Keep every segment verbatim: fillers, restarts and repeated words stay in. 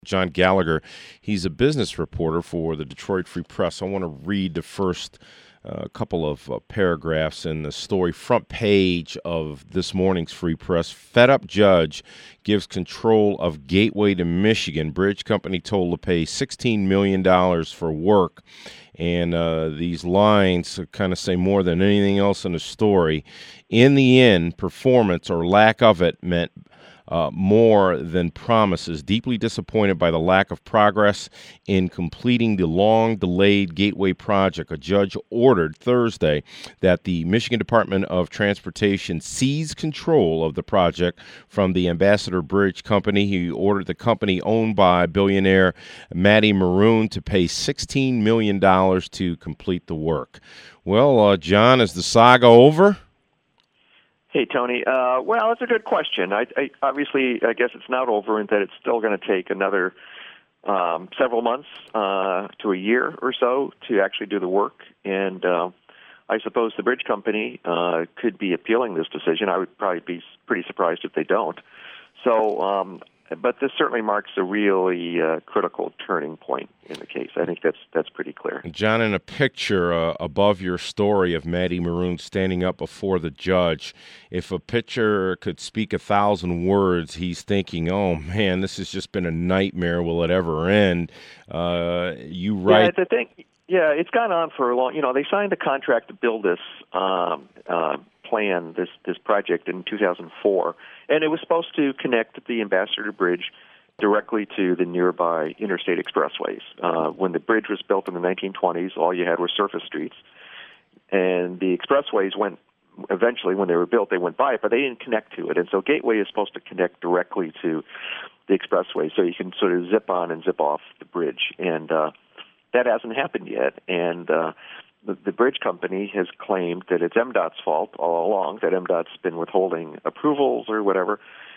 John Gallagher. He's a business reporter for the Detroit Free Press. I want to read the first uh, couple of uh, paragraphs in the story, front page of this morning's Free Press. Fed up judge gives control of gateway to Michigan. Bridge company told to pay sixteen million dollars for work. And uh, these lines kind of say more than anything else in the story. In the end, performance or lack of it meant Uh, more than promises. Deeply disappointed by the lack of progress in completing the long-delayed Gateway project, a judge ordered Thursday that the Michigan Department of Transportation seize control of the project from the Ambassador Bridge Company. He ordered the company owned by billionaire Matty Maroon to pay sixteen million dollars to complete the work. Well, uh, John, is the saga over? Hey, Tony. Uh, well, it's a good question. I, I, obviously, I guess it's not over in that it's still going to take another um, several months uh, to a year or so to actually do the work. And uh, I suppose the bridge company uh, could be appealing this decision. I would probably be pretty surprised if they don't. So, um, but this certainly marks a really uh, critical turning point in the case. I think that's that's pretty clear. John, in a picture uh, above your story of Matty Maroon standing up before the judge, if a picture could speak a thousand words, he's thinking, oh, man, this has just been a nightmare. Will it ever end? Uh, you write... Yeah, the thing, yeah, it's gone on for a long... You know, they signed a contract to build this um, uh, plan, this, this project in two thousand four, and it was supposed to connect the Ambassador Bridge directly to the nearby interstate expressways. Uh, when the bridge was built in the nineteen twenties, all you had were surface streets. And the expressways went, eventually, when they were built, they went by it, but they didn't connect to it. And so Gateway is supposed to connect directly to the expressway, so you can sort of zip on and zip off the bridge. And uh, that hasn't happened yet. And uh, the, the bridge company has claimed that it's M DOT's fault all along, that M DOT's been withholding approvals or whatever.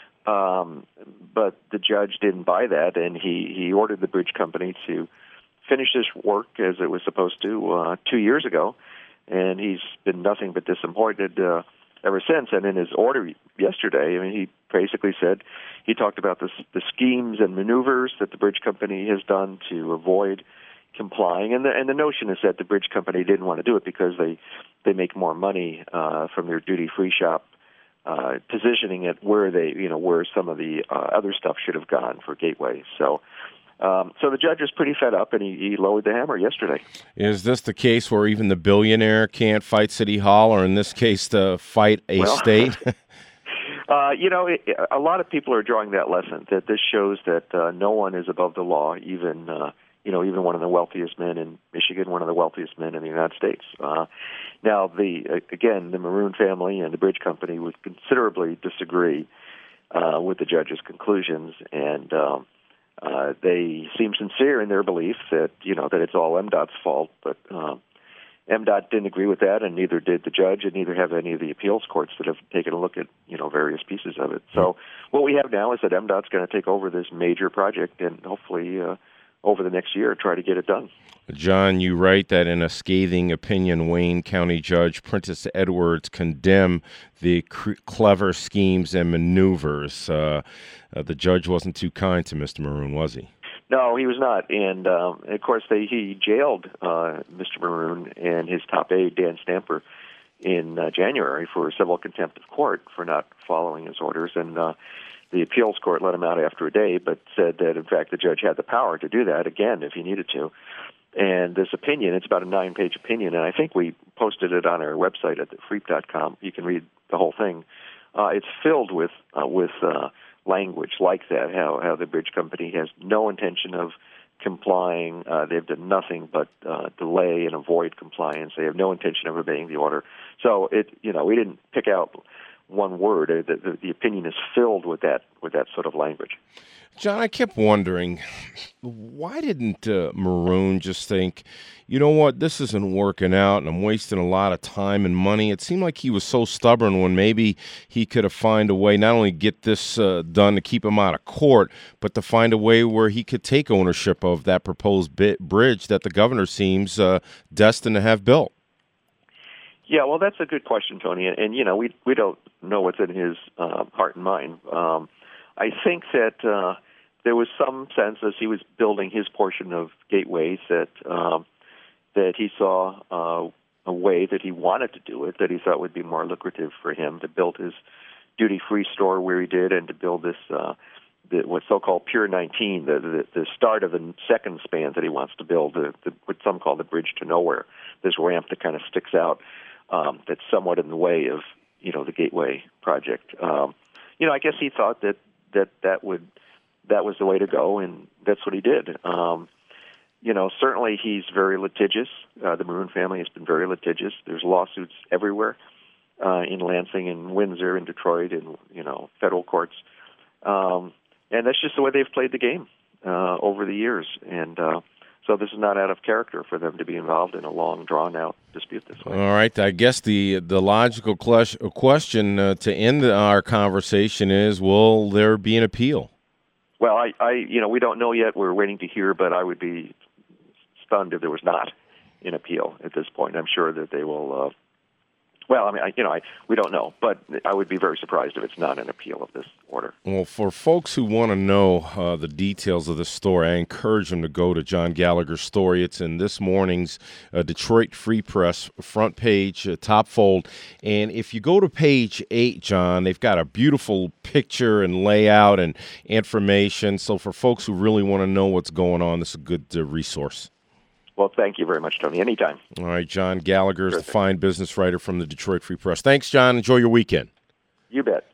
Um, but the judge didn't buy that, and he, he ordered the bridge company to finish this work as it was supposed to uh, two years ago, and he's been nothing but disappointed uh, ever since. And in his order yesterday, I mean, he basically said, he talked about the, the schemes and maneuvers that the bridge company has done to avoid complying, and the, and the notion is that the bridge company didn't want to do it because they, they make more money uh, from their duty-free shop, Uh, positioning it where they, you know, where some of the uh, other stuff should have gone for Gateway. So, um, so the judge is pretty fed up, and he, he lowered the hammer yesterday. Is this the case where even the billionaire can't fight City Hall, or in this case, to fight a well, state? uh, you know, it, a lot of people are drawing that lesson, that this shows that uh, no one is above the law, even uh, you know, even one of the wealthiest men in Michigan, one of the wealthiest men in the United States. Uh, now, the again, the Maroon family and the bridge company would considerably disagree uh, with the judge's conclusions, and um, uh, they seem sincere in their belief that you know that it's all M DOT's fault. But uh, M DOT didn't agree with that, and neither did the judge, and neither have any of the appeals courts that have taken a look at you know various pieces of it. So, what we have now is that M DOT's going to take over this major project, and hopefully. Uh, over the next year, try to get it done. John, you write that in a scathing opinion, Wayne County Judge Prentice Edwards condemned the cr- clever schemes and maneuvers. Uh, uh, the judge wasn't too kind to Mister Maroon, was he? No, he was not. And, um, of course, they, he jailed uh, Mister Maroon and his top aide, Dan Stamper, in uh, January for civil contempt of court for not following his orders. And uh, the appeals court let him out after a day, but said that, in fact, the judge had the power to do that again if he needed to. And this opinion, it's about a nine-page opinion, and I think we posted it on our website at the freep dot com. You can read the whole thing. Uh, it's filled with uh, with uh, language like that, how, how the bridge company has no intention of complying. Uh, they've done nothing but uh, delay and avoid compliance. They have no intention of obeying the order. So, it you know, we didn't pick out one word. The, the, the opinion is filled with that with that sort of language. John, I kept wondering, why didn't uh, Maroon just think, you know what, this isn't working out and I'm wasting a lot of time and money? It seemed like he was so stubborn when maybe he could have found a way not only get this uh, done to keep him out of court, but to find a way where he could take ownership of that proposed bit bridge that the governor seems uh, destined to have built. Yeah, well, that's a good question, Tony. And, and you know, we we don't know what's in his uh, heart and mind. Um, I think that uh, there was some sense as he was building his portion of gateways that um, that he saw uh, a way that he wanted to do it, that he thought would be more lucrative for him to build his duty-free store where he did, and to build this uh, the, what's so-called Pier nineteen, the, the the start of the second span that he wants to build, the, the, what some call the Bridge to Nowhere. This ramp that kind of sticks out, um, that's somewhat in the way of you know the Gateway project. Um, you know, I guess he thought that that that would that was the way to go, and that's what he did. Um, you know, certainly he's very litigious. Uh, the Maroon family has been very litigious. There's lawsuits everywhere uh, in Lansing and Windsor and Detroit and, you know, federal courts. Um, and that's just the way they've played the game uh, over the years. And uh, so this is not out of character for them to be involved in a long, drawn-out dispute this way. All right. I guess the the logical question uh, to end our conversation is, will there be an appeal? Well, I, I, you know, we don't know yet. We're waiting to hear, but I would be stunned if there was not an appeal at this point. I'm sure that they will. Uh, well, I mean, I, you know, I, we don't know, but I would be very surprised if it's not an appeal of this order. Well, for folks who want to know uh, the details of this story, I encourage them to go to John Gallagher's story. It's in this morning's uh, Detroit Free Press front page, uh, top fold. And if you go to page eight, John, they've got a beautiful picture and layout and information. So for folks who really want to know what's going on, this is a good uh, resource. Well, thank you very much, Tony. Anytime. All right, John Gallagher is the fine business writer from the Detroit Free Press. Thanks, John. Enjoy your weekend. You bet.